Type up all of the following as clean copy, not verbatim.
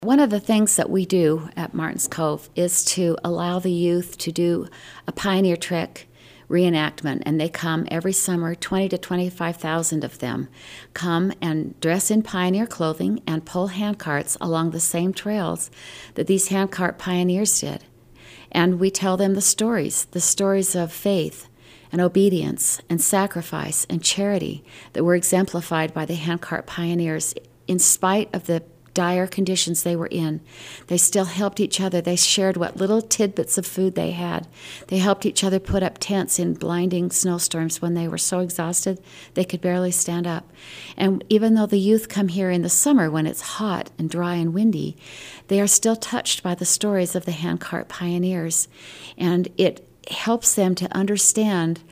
One of the things that we do at Martin's Cove is to allow the youth to do a Pioneer Trek reenactment, and they come every summer. 20 to 25,000 of them come and dress in pioneer clothing and pull handcarts along the same trails that these handcart pioneers did. And we tell them the stories of faith and obedience and sacrifice and charity that were exemplified by the handcart pioneers. In spite of the dire conditions they were in, they still helped each other. They shared what little tidbits of food they had. They helped each other put up tents in blinding snowstorms when they were so exhausted they could barely stand up. And even though the youth come here in the summer when it's hot and dry and windy, they are still touched by the stories of the handcart pioneers. And it helps them to understand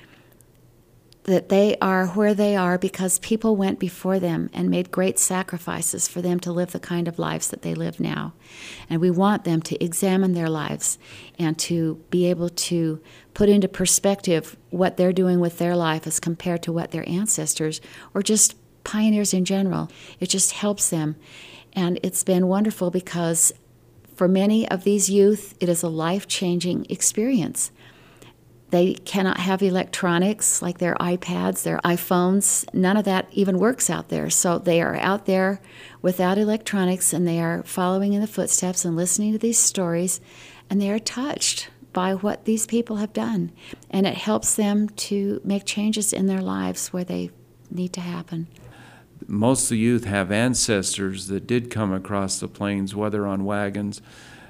that they are where they are because people went before them and made great sacrifices for them to live the kind of lives that they live now. And we want them to examine their lives and to be able to put into perspective what they're doing with their life as compared to what their ancestors or just pioneers in general. It just helps them. And it's been wonderful because for many of these youth, it is a life-changing experience. They cannot have electronics like their iPads, their iPhones. None of that even works out there. So they are out there without electronics, and they are following in the footsteps and listening to these stories, and they are touched by what these people have done. And it helps them to make changes in their lives where they need to happen. Most of the youth have ancestors that did come across the plains, whether on wagons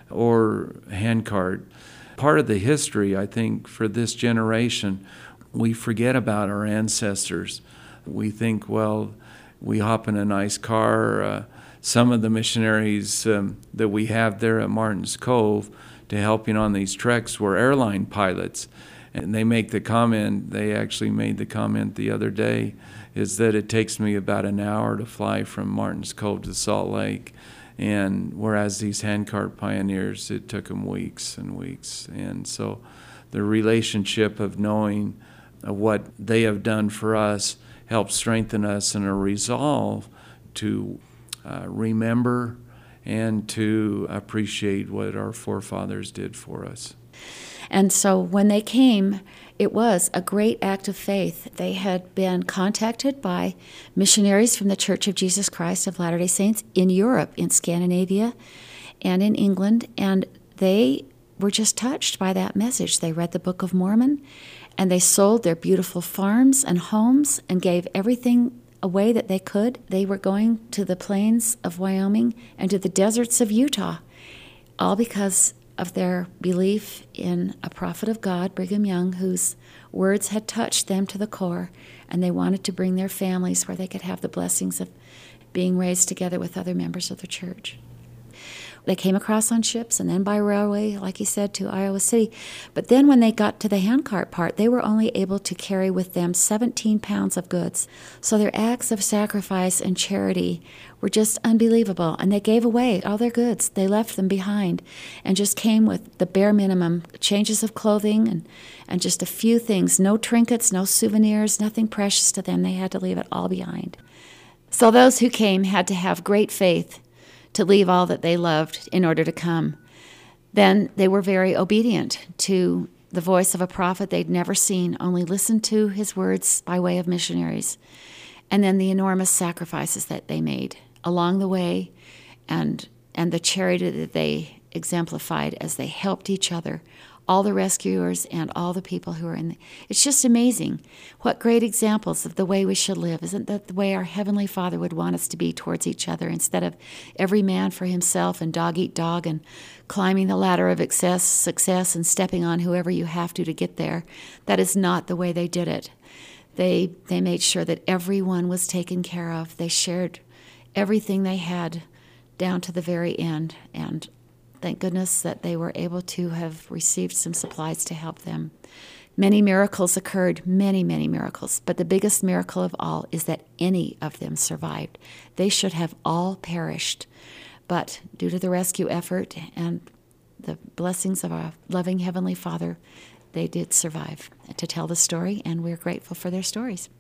or handcart. Part of the history, I think, for this generation, we forget about our ancestors. We think, well, we hop in a nice car. Some of the missionaries that we have there at Martin's Cove to helping on these treks were airline pilots. And they make the comment, they actually made the comment the other day, is that it takes me about an hour to fly from Martin's Cove to Salt Lake. And whereas these handcart pioneers, it took them weeks and weeks. And so the relationship of knowing what they have done for us helps strengthen us in a resolve to remember and to appreciate what our forefathers did for us. And so when they came, it was a great act of faith. They had been contacted by missionaries from the Church of Jesus Christ of Latter-day Saints in Europe, in Scandinavia, and in England, and they were just touched by that message. They read the Book of Mormon, and they sold their beautiful farms and homes and gave everything away that they could. They were going to the plains of Wyoming and to the deserts of Utah, all because of their belief in a prophet of God, Brigham Young, whose words had touched them to the core, and they wanted to bring their families where they could have the blessings of being raised together with other members of the church. They came across on ships and then by railway, like he said, to Iowa City. But then when they got to the handcart part, they were only able to carry with them 17 pounds of goods. So their acts of sacrifice and charity were just unbelievable. And they gave away all their goods. They left them behind and just came with the bare minimum, changes of clothing and just a few things. No trinkets, no souvenirs, nothing precious to them. They had to leave it all behind. So those who came had to have great faith to leave all that they loved in order to come. Then they were very obedient to the voice of a prophet they'd never seen, only listened to his words by way of missionaries, and then the enormous sacrifices that they made along the way and the charity that they exemplified as they helped each other, all the rescuers and all the people who are in it's just amazing. What great examples of the way we should live. Isn't that the way our Heavenly Father would want us to be towards each other, instead of every man for himself and dog eat dog and climbing the ladder of success and stepping on whoever you have to get there? That is not the way they did it. They made sure that everyone was taken care of. They shared everything they had down to the very end, and thank goodness that they were able to have received some supplies to help them. Many miracles occurred, many, many miracles, but the biggest miracle of all is that any of them survived. They should have all perished, but due to the rescue effort and the blessings of our loving Heavenly Father, they did survive to tell the story, and we're grateful for their stories.